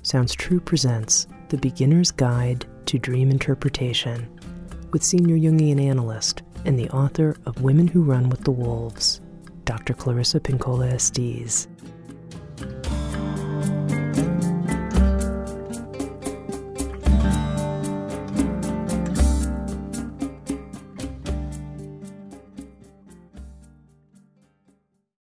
Sounds True presents The Beginner's Guide to Dream Interpretation with senior Jungian analyst and the author of Women Who Run with the Wolves, Dr. Clarissa Pinkola Estes.